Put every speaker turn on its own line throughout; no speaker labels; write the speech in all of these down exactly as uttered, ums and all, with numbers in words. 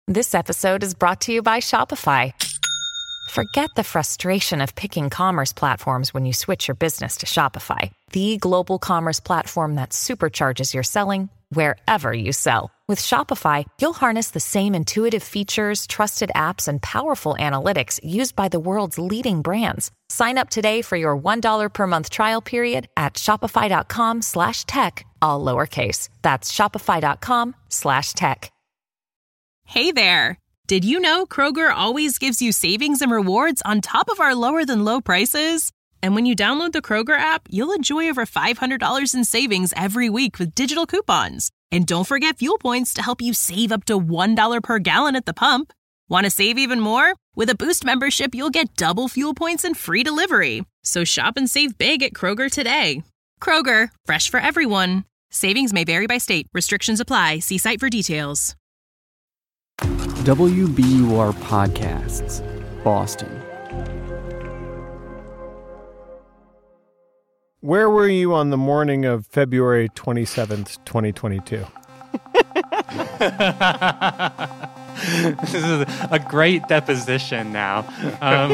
This episode is brought to you by Shopify. Forget the frustration of picking commerce platforms when you switch your business to Shopify, the global commerce platform that supercharges your selling wherever you sell. With Shopify, you'll harness the same intuitive features, trusted apps, and powerful analytics used by the world's leading brands. Sign up today for your one dollar per month trial period at shopify.com slash tech, all lowercase. That's shopify.com slash tech.
Hey there. Did you know Kroger always gives you savings and rewards on top of our lower than low prices? And when you download the Kroger app, you'll enjoy over five hundred dollars in savings every week with digital coupons. And don't forget fuel points to help you save up to one dollar per gallon at the pump. Want to save even more? With a Boost membership, you'll get double fuel points and free delivery. So shop and save big at Kroger today. Kroger, fresh for everyone. Savings may vary by state. Restrictions apply. See site for details.
W B U R Podcasts, Boston.
Where were you on the morning of February twenty-seventh, twenty twenty-two?
This is a great deposition now. Um.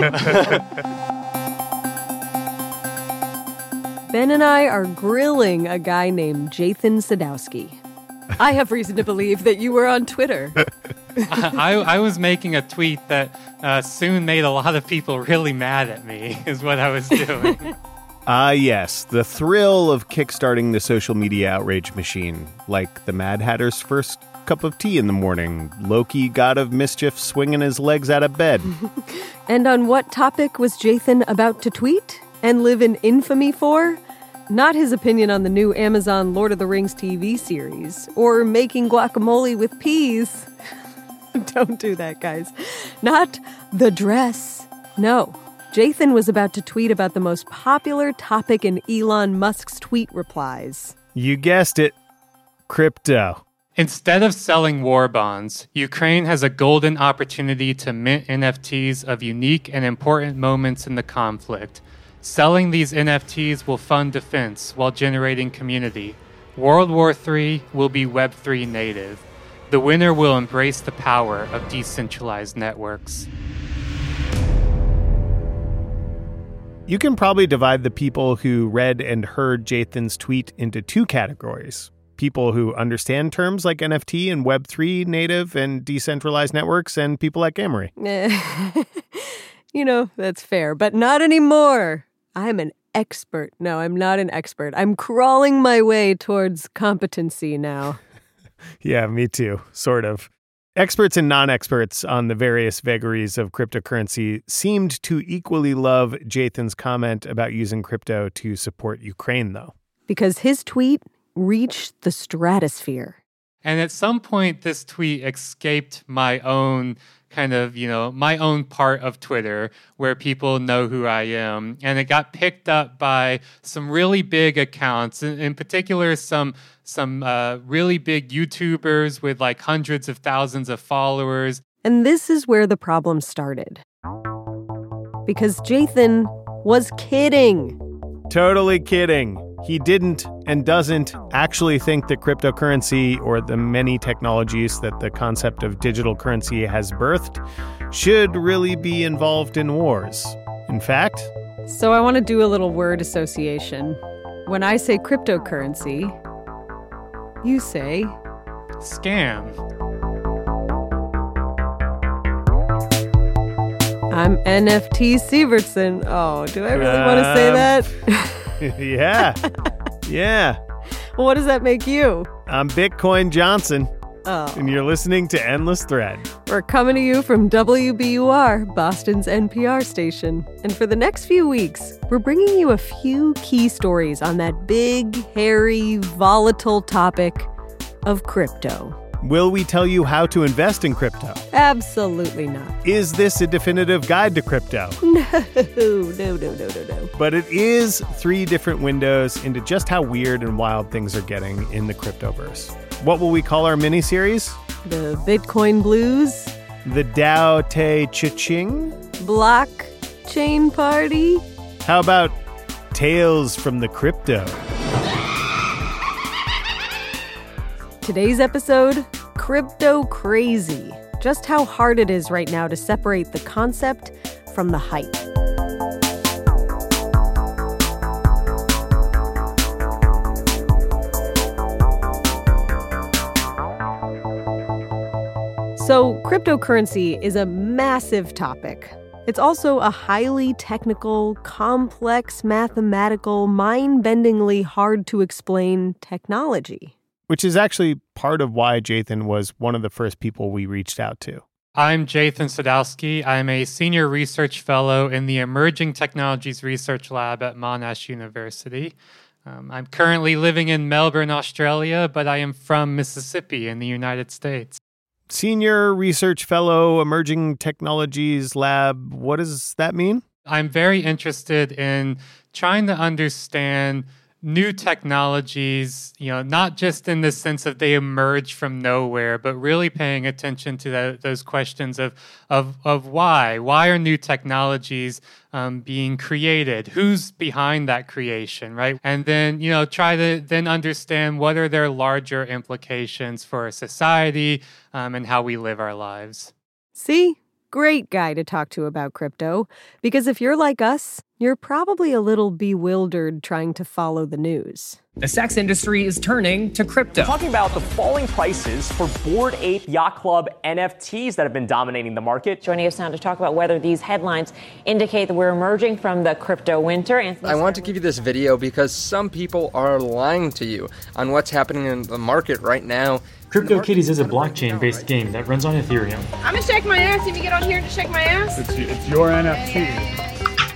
Ben and I are grilling a guy named Jathan Sadowski. I have reason to believe that you were on Twitter.
I, I was making a tweet that uh, soon made a lot of people really mad at me, is what I was doing.
Ah, uh, yes, the thrill of kickstarting the social media outrage machine, like the Mad Hatter's first cup of tea in the morning, Loki, god of mischief, swinging his legs out of bed.
And on what topic was Jathan about to tweet and live in infamy for? Not his opinion on the new Amazon Lord of the Rings T V series, or making guacamole with peas. Don't do that, guys. Not the dress. No. Jathan was about to tweet about the most popular topic in Elon Musk's tweet replies.
You guessed it. Crypto.
Instead of selling war bonds, Ukraine has a golden opportunity to mint N F Ts of unique and important moments in the conflict. Selling these N F Ts will fund defense while generating community. World War Three will be Web three native. The winner will embrace the power of decentralized networks.
You can probably divide the people who read and heard Jathan's tweet into two categories. People who understand terms like N F T and Web three native and decentralized networks, and people like Amory.
You know, that's fair, but not anymore. I'm an expert. No, I'm not an expert. I'm crawling my way towards competency now.
Yeah, me too, sort of. Experts and non-experts on the various vagaries of cryptocurrency seemed to equally love Jathan's comment about using crypto to support Ukraine, though.
Because his tweet reached the stratosphere.
And at some point, this tweet escaped my own kind of, you know, my own part of Twitter where people know who I am. And it got picked up by some really big accounts, in, in particular, some some uh, really big YouTubers with like hundreds of thousands of followers.
And this is where the problem started. Because Jathan was kidding.
Totally kidding. He didn't and doesn't actually think that cryptocurrency, or the many technologies that the concept of digital currency has birthed, should really be involved in wars. In fact...
So I want to do a little word association. When I say cryptocurrency, you say...
Scam.
I'm N F T Sievertson. Oh, do I really um, want to say that?
Yeah. Yeah.
Well, what does that make you?
I'm Bitcoin Johnson.
Oh.
And you're listening to Endless Thread.
We're coming to you from W B U R, Boston's N P R station. And for the next few weeks, we're bringing you a few key stories on that big, hairy, volatile topic of crypto.
Will we tell you how to invest in crypto?
Absolutely not.
Is this a definitive guide to crypto?
No, no, no, no, no, no.
But it is three different windows into just how weird and wild things are getting in the cryptoverse. What will we call our mini-series?
The Bitcoin Blues?
The Dao Te Cha-Ching?
Blockchain Party?
How about Tales from the Crypto?
Today's episode, crypto crazy. Just how hard it is right now to separate the concept from the hype. So, cryptocurrency is a massive topic. It's also a highly technical, complex, mathematical, mind-bendingly hard-to-explain technology.
Which is actually part of why Jathan was one of the first people we reached out to.
I'm Jathan Sadowski. I'm a senior research fellow in the Emerging Technologies Research Lab at Monash University. Um, I'm currently living in Melbourne, Australia, but I am from Mississippi in the United States.
Senior research fellow, Emerging Technologies Lab, what does that mean?
I'm very interested in trying to understand new technologies, you know, not just in the sense of they emerge from nowhere, but really paying attention to the, those questions of, of, of why. Why are new technologies um, being created? Who's behind that creation, right? And then, you know, try to then understand what are their larger implications for society um, and how we live our lives.
See? Great guy to talk to about crypto, because if you're like us, you're probably a little bewildered trying to follow the news.
The sex industry is turning to crypto.
We're talking about the falling prices for Bored Ape Yacht Club N F Ts that have been dominating the market.
Joining us now to talk about whether these headlines indicate that we're emerging from the crypto winter. Anthony
I want to give you this video because some people are lying to you on what's happening in the market right now.
CryptoKitties is a blockchain-based game that runs on Ethereum.
I'm gonna shake my ass. Let me get on here to shake my ass.
It's, it's your N F T.
Yeah, yeah, yeah.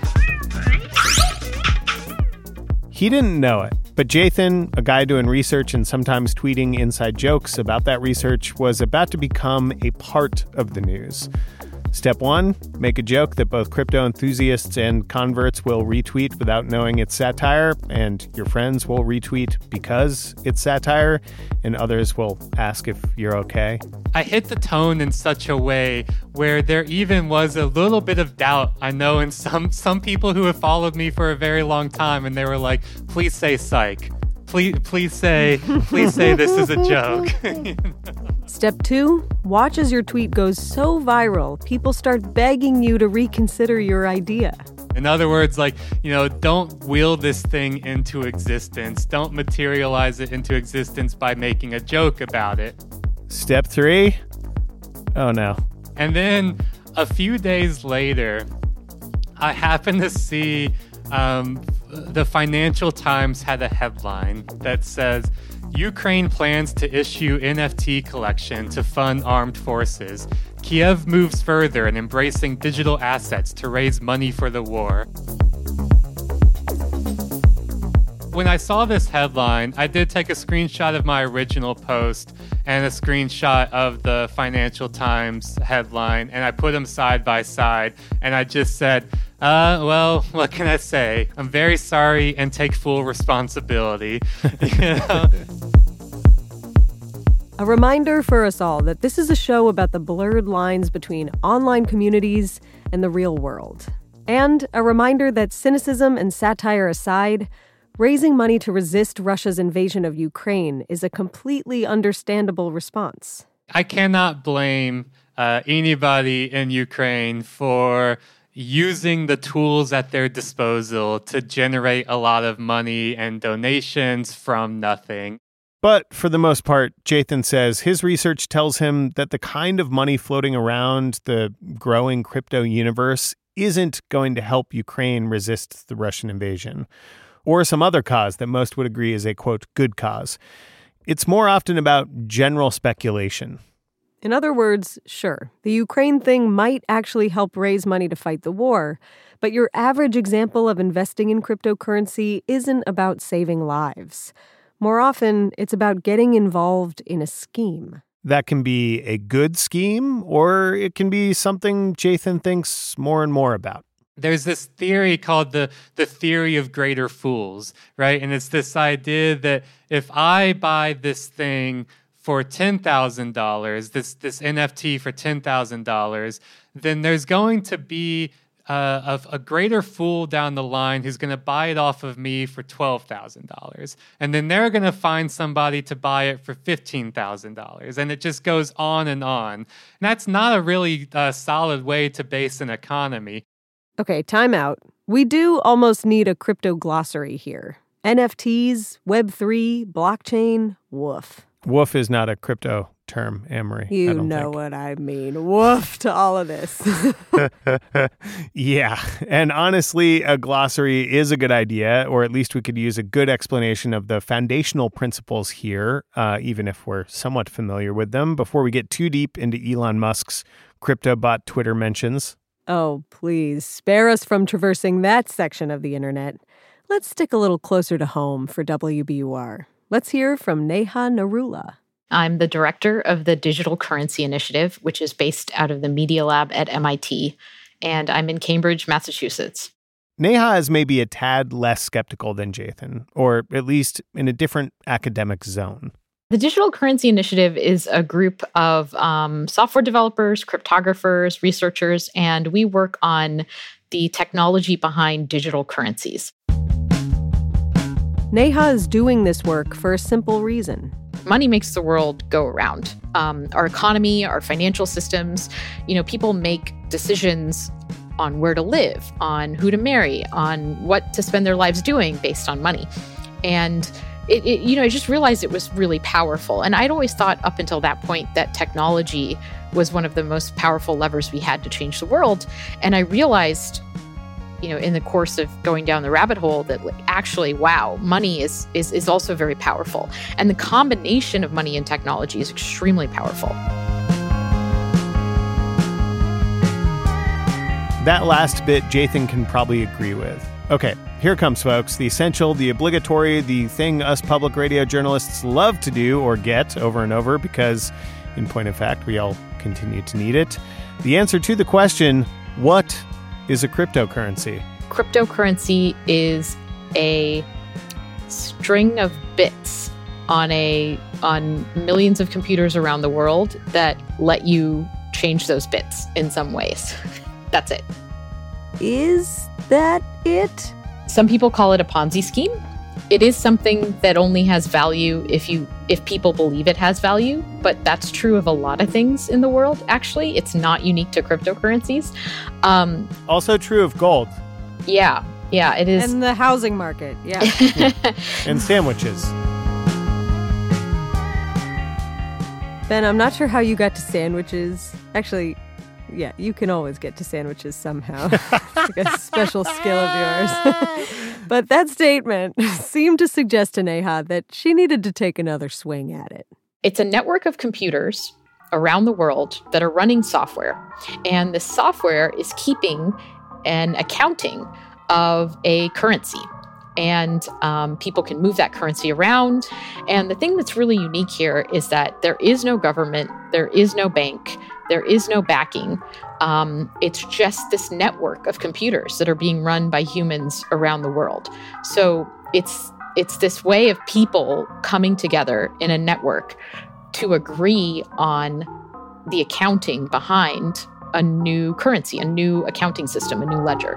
He didn't know it, but Jathan, a guy doing research and sometimes tweeting inside jokes about that research, was about to become a part of the news. Step one, make a joke that both crypto enthusiasts and converts will retweet without knowing it's satire, and your friends will retweet because it's satire, and others will ask if you're okay.
I hit the tone in such a way where there even was a little bit of doubt, I know, in some, some people who have followed me for a very long time, and they were like, please say psych. Please, please say, please say this is a joke.
Step two, watch as your tweet goes so viral, people start begging you to reconsider your idea.
In other words, like, you know, don't will this thing into existence. Don't materialize it into existence by making a joke about it.
Step three, oh no.
And then a few days later, I happened to see um, the Financial Times had a headline that says, Ukraine plans to issue N F T collection to fund armed forces. Kiev moves further in embracing digital assets to raise money for the war. When I saw this headline, I did take a screenshot of my original post and a screenshot of the Financial Times headline, and I put them side by side, and I just said, uh, well, what can I say? I'm very sorry and take full responsibility. You know?
A reminder for us all that this is a show about the blurred lines between online communities and the real world. And a reminder that cynicism and satire aside, raising money to resist Russia's invasion of Ukraine is a completely understandable response.
I cannot blame uh, anybody in Ukraine for using the tools at their disposal to generate a lot of money and donations from nothing.
But for the most part, Jathan says his research tells him that the kind of money floating around the growing crypto universe isn't going to help Ukraine resist the Russian invasion, or some other cause that most would agree is a, quote, good cause. It's more often about general speculation.
In other words, sure, the Ukraine thing might actually help raise money to fight the war, but your average example of investing in cryptocurrency isn't about saving lives. More often, it's about getting involved in a scheme.
That can be a good scheme, or it can be something Jathan thinks more and more about.
There's this theory called the, the theory of greater fools, right? And it's this idea that if I buy this thing for ten thousand dollars, this, this N F T for ten thousand dollars, then there's going to be uh, of a greater fool down the line who's going to buy it off of me for twelve thousand dollars. And then they're going to find somebody to buy it for fifteen thousand dollars. And it just goes on and on. And that's not a really uh, solid way to base an economy.
Okay, time out. We do almost need a crypto glossary here. N F Ts, Web three, blockchain, woof.
Woof is not a crypto term, Anne-Marie.
You
I don't
know
think.
what I mean. Woof to all of this.
Yeah. And honestly, a glossary is a good idea, or at least we could use a good explanation of the foundational principles here, uh, even if we're somewhat familiar with them, before we get too deep into Elon Musk's CryptoBot Twitter mentions.
Oh, please, spare us from traversing that section of the internet. Let's stick a little closer to home for W B U R. Let's hear from Neha Narula.
I'm the director of the Digital Currency Initiative, which is based out of the Media Lab at M I T, and I'm in Cambridge, Massachusetts.
Neha is maybe a tad less skeptical than Jathan, or at least in a different academic zone.
The Digital Currency Initiative is a group of um, software developers, cryptographers, researchers, and we work on the technology behind digital currencies.
Neha is doing this work for a simple reason.
Money makes the world go around. Um, our economy, our financial systems, you know, people make decisions on where to live, on who to marry, on what to spend their lives doing based on money. And It, it, you know, I just realized it was really powerful. And I'd always thought up until that point that technology was one of the most powerful levers we had to change the world. And I realized, you know, in the course of going down the rabbit hole that like, actually, wow, money is, is is also very powerful. And the combination of money and technology is extremely powerful.
That last bit, Jathan can probably agree with. Okay, here comes, folks. The essential, the obligatory, the thing us public radio journalists love to do or get over and over because, in point of fact, we all continue to need it. The answer to the question, what is a cryptocurrency?
Cryptocurrency is a string of bits on a on millions of computers around the world that let you change those bits in some ways. That's it.
Is that it?
Some people call it a Ponzi scheme. It is something that only has value if you if people believe it has value, but that's true of a lot of things in the world, actually. It's not unique to cryptocurrencies. Um,
also true of gold.
Yeah, yeah, it is.
And the housing market, yeah.
yeah. And sandwiches.
Ben, I'm not sure how you got to sandwiches. Actually, yeah, you can always get to sandwiches somehow. It's like a special skill of yours. But that statement seemed to suggest to Neha that she needed to take another swing at it.
It's a network of computers around the world that are running software. And the software is keeping an accounting of a currency. And um, people can move that currency around. And the thing that's really unique here is that there is no government, there is no bank, there is no backing. Um, it's just this network of computers that are being run by humans around the world. So it's it's this way of people coming together in a network to agree on the accounting behind a new currency, a new accounting system, a new ledger.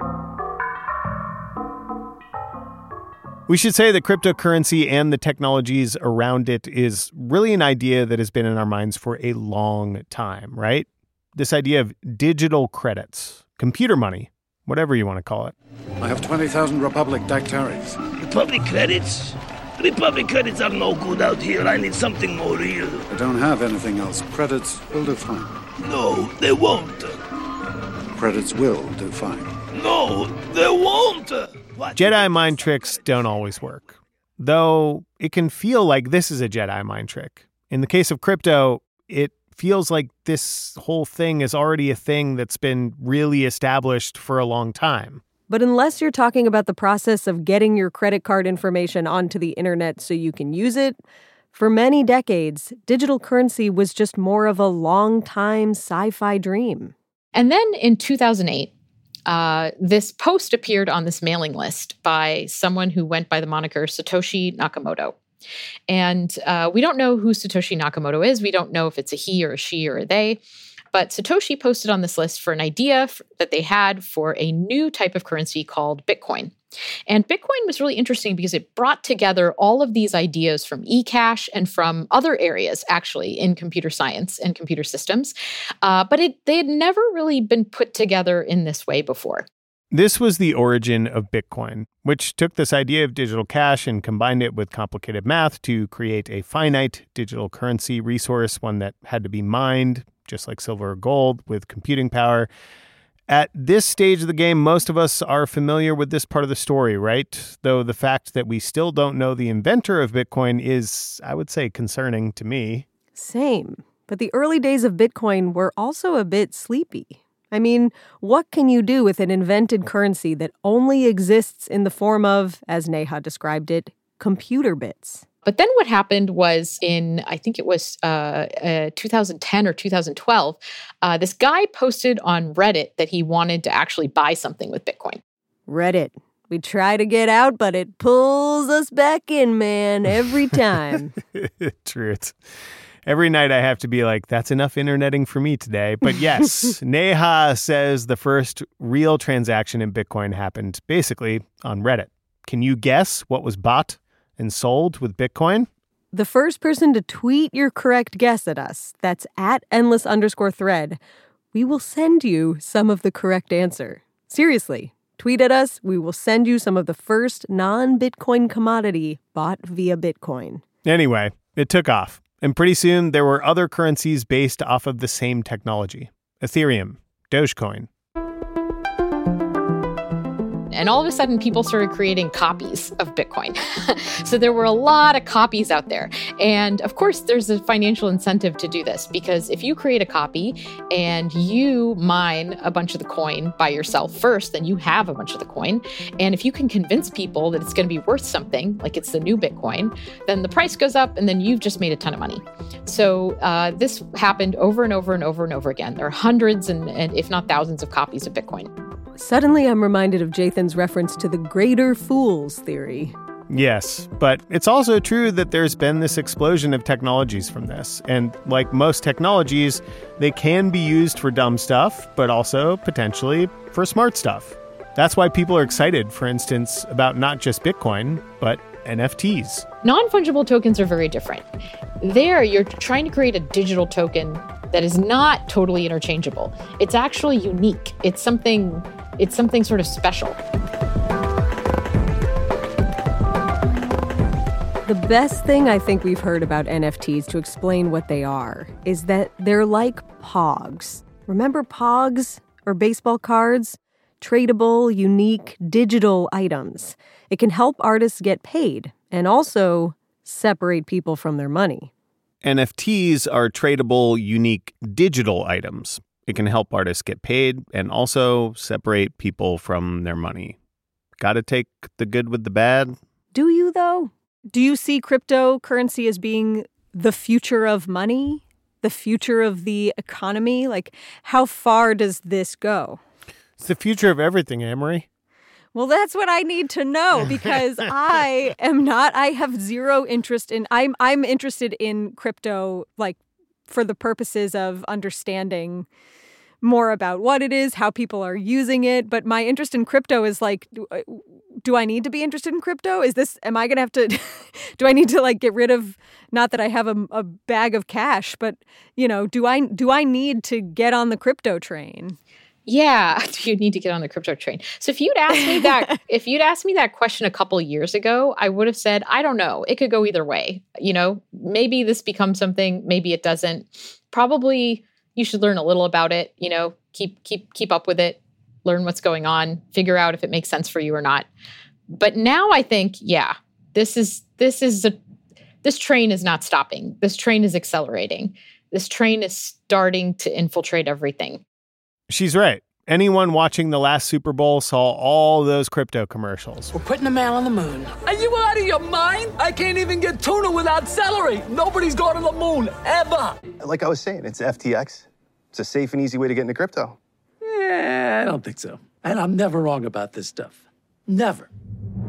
We should say that cryptocurrency and the technologies around it is really an idea that has been in our minds for a long time, right? This idea of digital credits, computer money, whatever you want to call it.
I have twenty thousand Republic dactaries.
Republic credits? Republic credits are no good out here. I need something more real.
I don't have anything else. Credits will do fine.
No, they won't.
Credits will do fine.
No, they won't.
What? Jedi mind tricks don't always work, though it can feel like this is a Jedi mind trick. In the case of crypto, it feels like this whole thing is already a thing that's been really established for a long time.
But unless you're talking about the process of getting your credit card information onto the internet so you can use it, for many decades, digital currency was just more of a long-time sci-fi dream.
And then in two thousand eight, Uh, this post appeared on this mailing list by someone who went by the moniker Satoshi Nakamoto. And uh, we don't know who Satoshi Nakamoto is. We don't know if it's a he or a she or a they. But Satoshi posted on this list for an idea f- that they had for a new type of currency called Bitcoin. And Bitcoin was really interesting because it brought together all of these ideas from eCash and from other areas, actually, in computer science and computer systems. Uh, but it, they had never really been put together in this way before.
This was the origin of Bitcoin, which took this idea of digital cash and combined it with complicated math to create a finite digital currency resource, one that had to be mined, just like silver or gold, with computing power. At this stage of the game, most of us are familiar with this part of the story, right? Though the fact that we still don't know the inventor of Bitcoin is, I would say, concerning to me.
Same. But the early days of Bitcoin were also a bit sleepy. I mean, what can you do with an invented currency that only exists in the form of, as Neha described it, computer bits?
But then what happened was in, I think it was uh, uh, two thousand ten or two thousand twelve, uh, this guy posted on Reddit that he wanted to actually buy something with Bitcoin.
Reddit. We try to get out, but it pulls us back in, man, every time.
True. It's, every night I have to be like, that's enough interneting for me today. But yes, Neha says the first real transaction in Bitcoin happened basically on Reddit. Can you guess what was bought and sold with Bitcoin?
The first person to tweet your correct guess at us, that's at endless underscore thread, we will send you some of the correct answer. Seriously, tweet at us. We will send you some of the first non-Bitcoin commodity bought via Bitcoin.
Anyway, it took off. And pretty soon there were other currencies based off of the same technology. Ethereum, Dogecoin.
And all of a sudden, people started creating copies of Bitcoin. So there were a lot of copies out there. And of course, there's a financial incentive to do this, because if you create a copy and you mine a bunch of the coin by yourself first, then you have a bunch of the coin. And if you can convince people that it's going to be worth something, like it's the new Bitcoin, then the price goes up and then you've just made a ton of money. So uh, this happened over and over and over and over again. There are hundreds and, and if not thousands of copies of Bitcoin.
Suddenly, I'm reminded of Jathan's reference to the greater fools theory.
Yes, but it's also true that there's been this explosion of technologies from this. And like most technologies, they can be used for dumb stuff, but also potentially for smart stuff. That's why people are excited, for instance, about not just Bitcoin, but N F Ts.
Non-fungible tokens are very different. There, you're trying to create a digital token that is not totally interchangeable. It's actually unique. It's something, it's something sort of special.
The best thing I think we've heard about N F Ts to explain what they are is that they're like Pogs. Remember Pogs or baseball cards? Tradable, unique, digital items. It can help artists get paid and also separate people from their money.
N F Ts are tradable, unique, digital items. It can help artists get paid and also separate people from their money. Gotta take the good with the bad.
Do you, though? Do you see cryptocurrency as being the future of money? The future of the economy? Like, how far does this go?
It's the future of everything, Amory.
Well, that's what I need to know, because I am not, I have zero interest in, I'm I'm interested in crypto, like, for the purposes of understanding more about what it is, how people are using it. But my interest in crypto is like, do, do I need to be interested in crypto? Is this, am I going to have to, do I need to like get rid of, not that I have a, a bag of cash, but, you know, do I do I need to get on the crypto train?
Yeah, you need to get on the crypto train. So if you'd asked me that, if you'd asked me that question a couple of years ago, I would have said, I don't know. It could go either way. You know, maybe this becomes something, maybe it doesn't. Probably you should learn a little about it. You know, keep keep keep up with it, learn what's going on, figure out if it makes sense for you or not. But now I think, yeah, this is this is a this train is not stopping. This train is accelerating. This train is starting to infiltrate everything.
She's right. Anyone watching the last Super Bowl saw all those crypto commercials.
We're putting a man on the moon.
Are you out of your mind? I can't even get tuna without celery. Nobody's gone to the moon, ever.
Like I was saying, it's F T X. It's a safe and easy way to get into crypto.
Yeah, I don't think so. And I'm never wrong about this stuff. Never.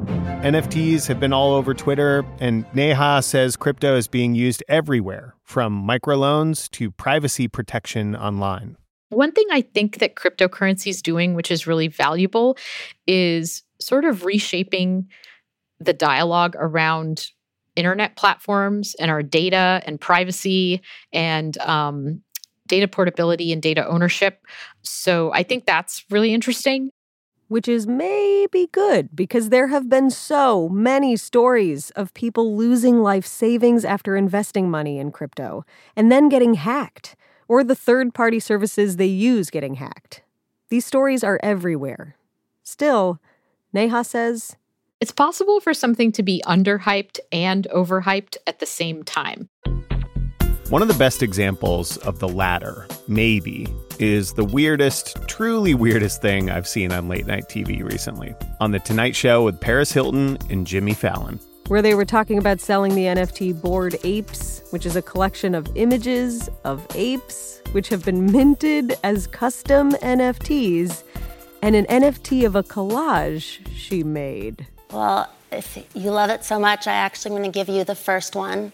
N F Ts have been all over Twitter, and Neha says crypto is being used everywhere, from microloans to privacy protection online.
One thing I think that cryptocurrency is doing, which is really valuable, is sort of reshaping the dialogue around internet platforms and our data and privacy and um, data portability and data ownership. So I think that's really interesting.
Which is maybe good, because there have been so many stories of people losing life savings after investing money in crypto and then getting hacked, or the third-party services they use getting hacked. These stories are everywhere. Still, Neha says,
it's possible for something to be underhyped and overhyped at the same time.
One of the best examples of the latter, maybe, is the weirdest, truly weirdest thing I've seen on late night T V recently, on The Tonight Show with Paris Hilton and Jimmy Fallon.
Where they were talking about selling the N F T Bored Apes, which is a collection of images of apes, which have been minted as custom N F Ts, and an N F T of a collage she made.
Well, if you love it so much, I actually am going to give you the first one.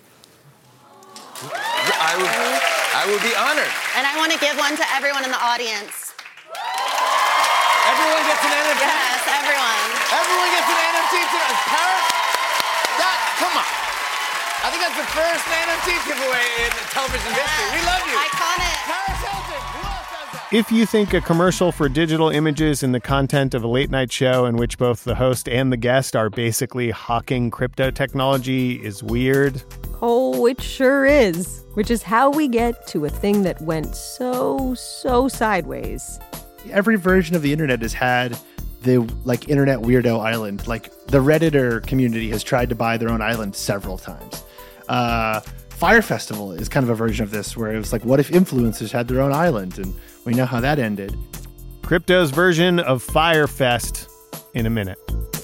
I would, I would be honored.
And I want to give one to everyone in the audience.
Everyone gets an N F T?
Yes, everyone.
Everyone gets an N F T tonight. Paris? That, come on. I think that's the first N F T giveaway in television yes. history. We love you.
Iconic.
Paris Hilton. Who else does that?
If you think a commercial for digital images in the content of a late night show in which both the host and the guest are basically hawking crypto technology is weird,
oh, it sure is. Which is how we get to a thing that went so, so sideways.
Every version of the internet has had the, like, internet weirdo island. Like, the Redditor community has tried to buy their own island several times. Uh, Fire Festival is kind of a version of this, where it was like, what if influencers had their own island? And we know how that ended.
Crypto's version of Fyre Fest in a minute.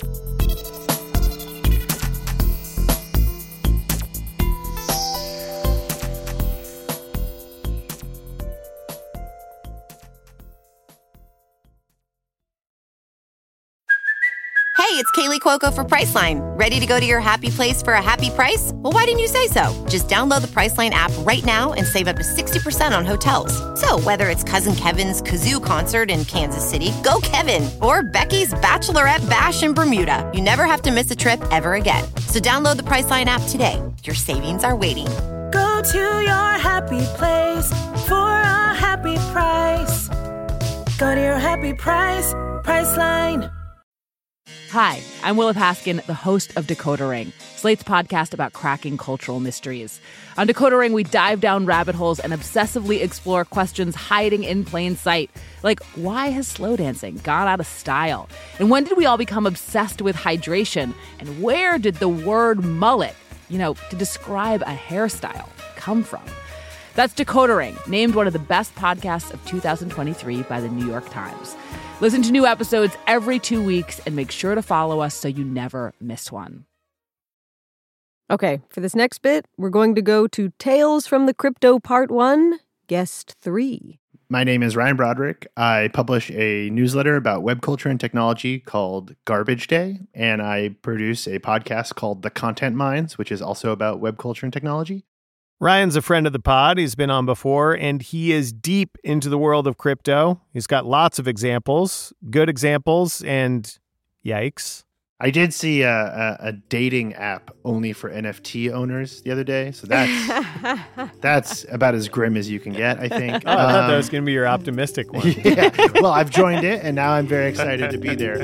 Hey, it's Kaylee Cuoco for Priceline. Ready to go to your happy place for a happy price? Well, why didn't you say so? Just download the Priceline app right now and save up to sixty percent on hotels. So whether it's Cousin Kevin's Kazoo Concert in Kansas City, go Kevin, or Becky's Bachelorette Bash in Bermuda, you never have to miss a trip ever again. So download the Priceline app today. Your savings are waiting.
Go to your happy place for a happy price. Go to your happy price, Priceline.
Hi, I'm Willa Paskin, the host of Decoder Ring, Slate's podcast about cracking cultural mysteries. On Decoder Ring, we dive down rabbit holes and obsessively explore questions hiding in plain sight. Like, why has slow dancing gone out of style? And when did we all become obsessed with hydration? And where did the word mullet, you know, to describe a hairstyle, come from? That's Decoder Ring, named one of the best podcasts of two thousand twenty-three by the New York Times. Listen to new episodes every two weeks and make sure to follow us so you never miss one.
Okay, for this next bit, we're going to go to Tales from the Crypto Part one, Guest three.
My name is Ryan Broderick. I publish a newsletter about web culture and technology called Garbage Day, and I produce a podcast called The Content Mines, which is also about web culture and technology.
Ryan's a friend of the pod. He's been on before, and he is deep into the world of crypto. He's got lots of examples, good examples, and yikes.
I did see a, a, a dating app only for N F T owners the other day, so that's that's about as grim as you can get, I think.
Oh, I um, thought that was going to be your optimistic one.
Yeah. Well, I've joined it, and now I'm very excited to be there.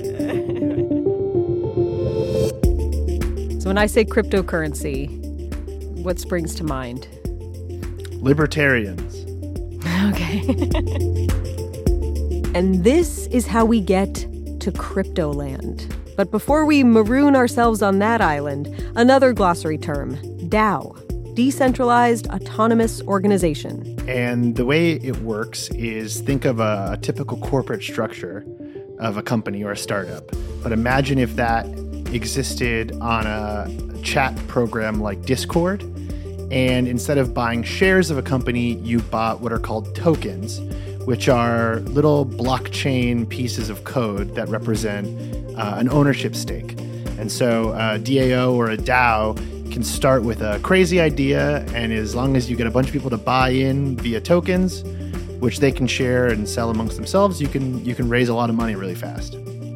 So when I say cryptocurrency, what springs to mind?
Libertarians.
Okay. And this is how we get to Cryptoland. But before we maroon ourselves on that island, another glossary term, DAO, Decentralized Autonomous Organization.
And the way it works is think of a, a typical corporate structure of a company or a startup. But imagine if that existed on a chat program like Discord, and instead of buying shares of a company, you bought what are called tokens, which are little blockchain pieces of code that represent uh, an ownership stake. And so a D A O or a DAO can start with a crazy idea, and as long as you get a bunch of people to buy in via tokens, which they can share and sell amongst themselves, you can you can raise a lot of money really fast.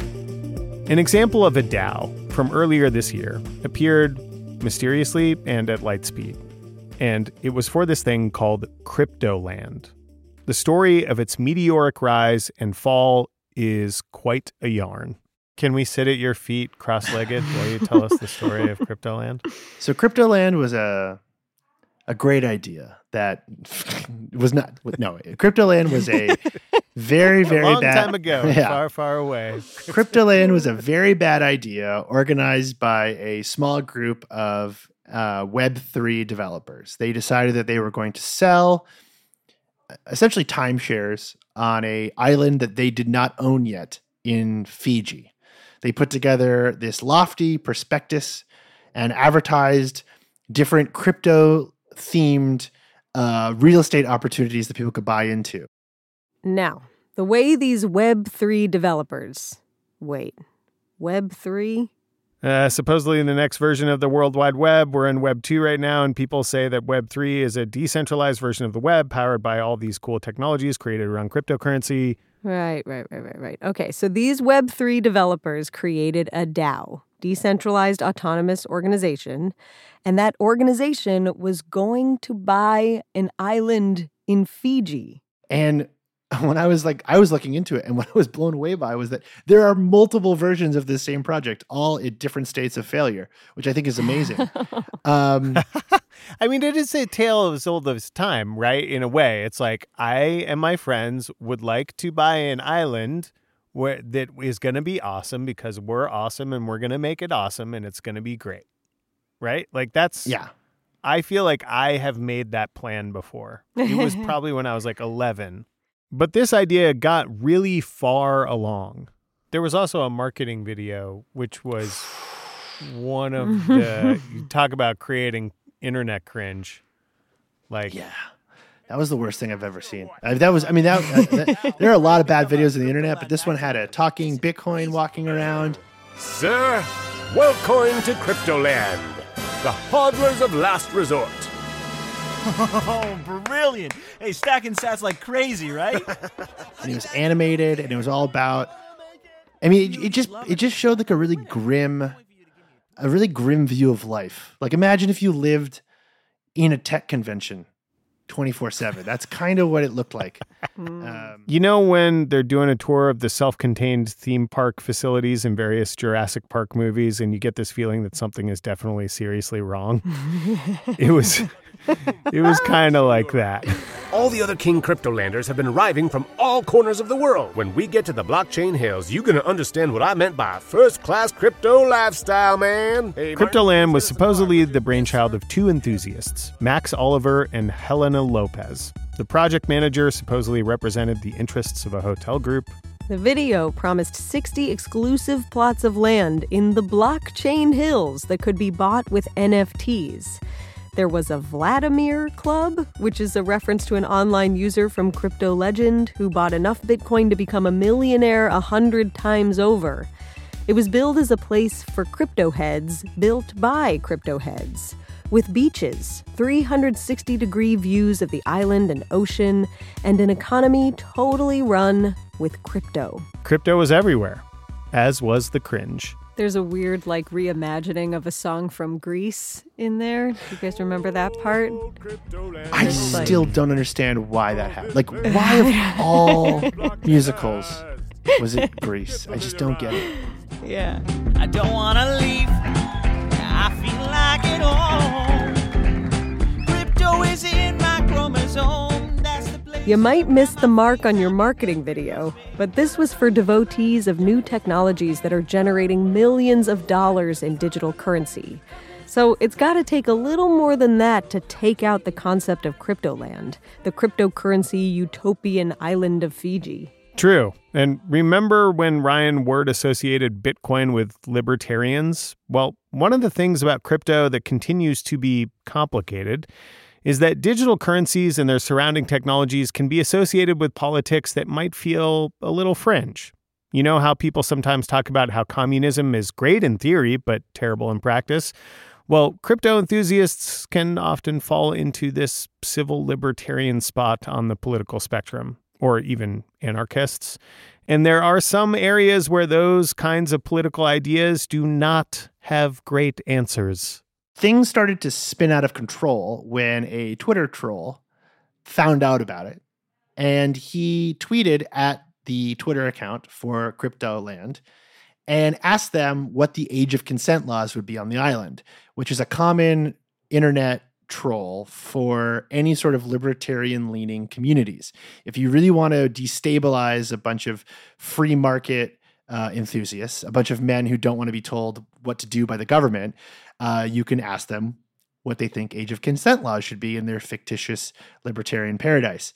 An example of a DAO from earlier this year appeared mysteriously and at light speed. And it was for this thing called Cryptoland. The story of its meteoric rise and fall is quite a yarn. Can we sit at your feet cross-legged while you tell us the story of Cryptoland?
So Cryptoland was a a great idea that was not, no, Cryptoland was a very, very
a long
bad.
time ago,
yeah.
far, far away.
Cryptoland was a very bad idea organized by a small group of uh, Web three developers. They decided that they were going to sell essentially timeshares on a island that they did not own yet in Fiji. They put together this lofty prospectus and advertised different crypto-themed uh, real estate opportunities that people could buy into.
Now, the way these Web three developers... Wait, Web three?
Uh, supposedly in the next version of the World Wide Web, we're in Web two right now, and people say that Web three is a decentralized version of the web powered by all these cool technologies created around cryptocurrency.
Right, right, right, right, right. Okay, so these Web three developers created a DAO, Decentralized Autonomous Organization, and that organization was going to buy an island in Fiji.
And when I was like, I was looking into it, and what I was blown away by was that there are multiple versions of this same project, all at different states of failure, which I think is amazing. um,
I mean, it is a tale as old as time, right? In a way, it's like I and my friends would like to buy an island where that is going to be awesome because we're awesome and we're going to make it awesome and it's going to be great, right? Like that's
yeah.
I feel like I have made that plan before. It was probably when I was like eleven. But this idea got really far along. There was also a marketing video, which was one of the, you talk about creating internet cringe. Like,
yeah, that was the worst thing I've ever seen. Uh, that was, I mean, that, uh, that there are a lot of bad videos on the internet, but this one had a talking Bitcoin walking around.
Sir, welcome to Cryptoland, the hodlers of last resort.
Oh, brilliant. Hey, stacking sats like crazy, right?
And it was animated, and it was all about, I mean, it, it just it just showed like a really grim, a really grim view of life. Like imagine if you lived in a tech convention twenty-four seven. That's kind of what it looked like. Um,
you know when they're doing a tour of the self-contained theme park facilities in various Jurassic Park movies, and you get this feeling that something is definitely seriously wrong? It was... It was kind of like that.
All the other King Cryptolanders have been arriving from all corners of the world. When we get to the blockchain hills, you're going to understand what I meant by first-class crypto lifestyle, man. Hey,
Cryptoland was supposedly the brainchild of two enthusiasts, Max Oliver and Helena Lopez. The project manager supposedly represented the interests of a hotel group.
The video promised sixty exclusive plots of land in the blockchain hills that could be bought with N F Ts. There was a Vladimir Club, which is a reference to an online user from Crypto Legend who bought enough Bitcoin to become a millionaire a hundred times over. It was billed as a place for crypto heads, built by crypto heads, with beaches, three hundred sixty degree views of the island and ocean, and an economy totally run with crypto.
Crypto was everywhere, as was the cringe.
There's a weird, like, reimagining of a song from Grease in there. Do you guys remember that part?
I
There's
still
like...
don't understand why that happened. Like, why of all musicals was it Grease? I just don't get it.
Yeah.
I don't want to leave. I feel like it all. Crypto is in my chromosome.
You might miss the mark on your marketing video, but this was for devotees of new technologies that are generating millions of dollars in digital currency. So it's got to take a little more than that to take out the concept of Cryptoland, the cryptocurrency utopian island of Fiji.
True. And remember when Ryan Word associated Bitcoin with libertarians? Well, one of the things about crypto that continues to be complicated is that digital currencies and their surrounding technologies can be associated with politics that might feel a little fringe. You know how people sometimes talk about how communism is great in theory, but terrible in practice? Well, crypto enthusiasts can often fall into this civil libertarian spot on the political spectrum, or even anarchists. And there are some areas where those kinds of political ideas do not have great answers.
Things started to spin out of control when a Twitter troll found out about it. And he tweeted at the Twitter account for Cryptoland and asked them what the age of consent laws would be on the island, which is a common internet troll for any sort of libertarian-leaning communities. If you really want to destabilize a bunch of free market uh, enthusiasts, a bunch of men who don't want to be told what to do by the government, uh, you can ask them what they think age of consent laws should be in their fictitious libertarian paradise.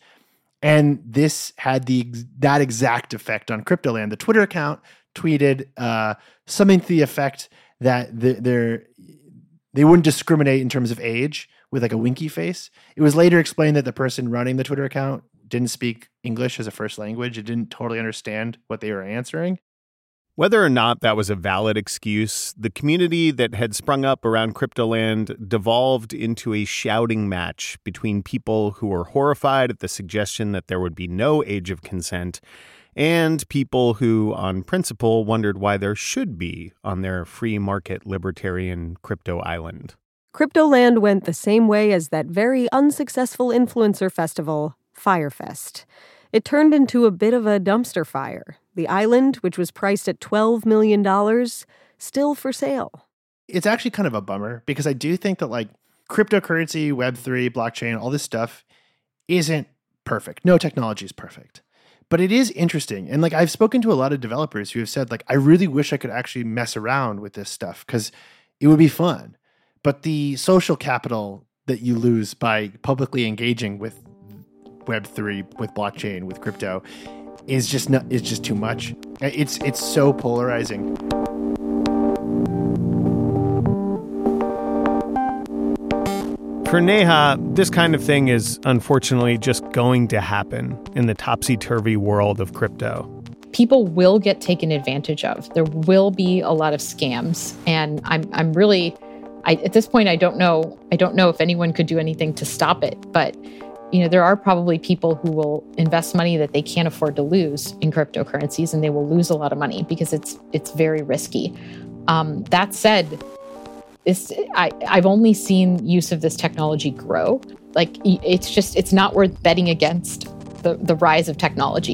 And this had the that exact effect on Cryptoland. The Twitter account tweeted uh, something to the effect that they're, they wouldn't discriminate in terms of age with like a winky face. It was later explained that the person running the Twitter account didn't speak English as a first language. It didn't totally understand what they were answering.
Whether or not that was a valid excuse, the community that had sprung up around Cryptoland devolved into a shouting match between people who were horrified at the suggestion that there would be no age of consent and people who, on principle, wondered why there should be on their free market libertarian crypto island.
Cryptoland went the same way as that very unsuccessful influencer festival, Firefest. It turned into a bit of a dumpster fire. The island, which was priced at twelve million dollars, still for sale.
It's actually kind of a bummer because I do think that like cryptocurrency, Web three, blockchain, all this stuff isn't perfect. No technology is perfect. But it is interesting. And like I've spoken to a lot of developers who have said like, I really wish I could actually mess around with this stuff because it would be fun. But the social capital that you lose by publicly engaging with Web three, with blockchain, with crypto is just not, is just too much. It's it's so polarizing.
For Neha, this kind of thing is unfortunately just going to happen in the topsy-turvy world of crypto.
People will get taken advantage of. There will be a lot of scams, and I'm I'm really I, at this point I don't know I don't know if anyone could do anything to stop it, but you know, there are probably people who will invest money that they can't afford to lose in cryptocurrencies, and they will lose a lot of money because it's it's very risky. Um, that said, this I, I've only seen use of this technology grow. Like it's just it's not worth betting against the, the rise of technology.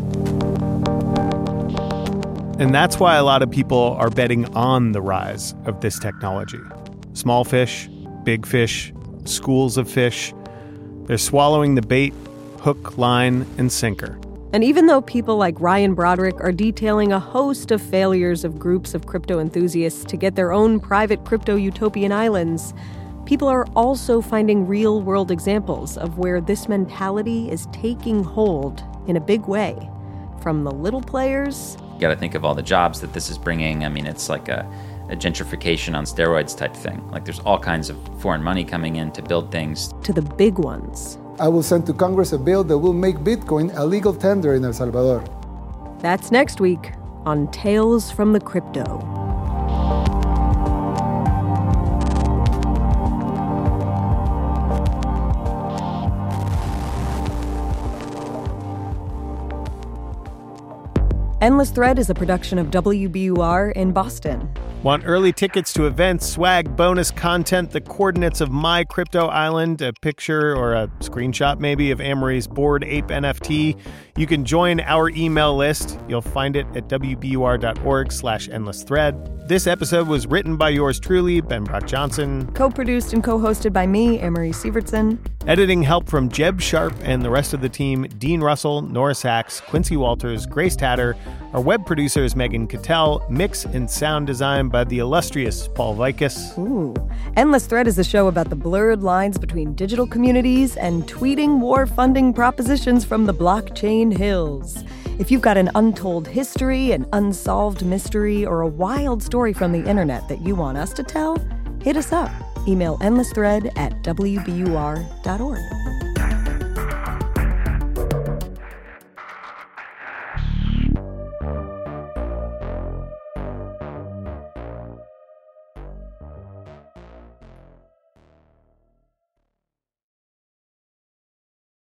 And that's why a lot of people are betting on the rise of this technology. Small fish, big fish, schools of fish. They're swallowing the bait, hook, line, and sinker.
And even though people like Ryan Broderick are detailing a host of failures of groups of crypto enthusiasts to get their own private crypto utopian islands, people are also finding real-world examples of where this mentality is taking hold in a big way. From the little players...
You gotta think of all the jobs that this is bringing. I mean, it's like a, a gentrification on steroids type thing. Like there's all kinds of foreign money coming in to build things.
To the big ones.
I will send to Congress a bill that will make Bitcoin a legal tender in El Salvador.
That's next week on Tales from the Crypto. Endless Thread is a production of W B U R in Boston.
Want early tickets to events, swag, bonus content, the coordinates of My Crypto Island, a picture or a screenshot maybe of Amory's Bored Ape N F T? You can join our email list. You'll find it at wbur.org slash endless thread. This episode was written by yours truly, Ben Brock Johnson.
Co-produced and co-hosted by me, Amory Sievertson.
Editing help from Jeb Sharp and the rest of the team, Dean Russell, Nora Sachs, Quincy Walters, Grace Tatter. Our web producer is Megan Cattell. Mix and sound design by the illustrious Paul Vicus.
Ooh. Endless Thread is a show about the blurred lines between digital communities and tweeting war funding propositions from the blockchain hills. If you've got an untold history, an unsolved mystery, or a wild story from the internet that you want us to tell, hit us up. Email endlessthread at w b u r dot org.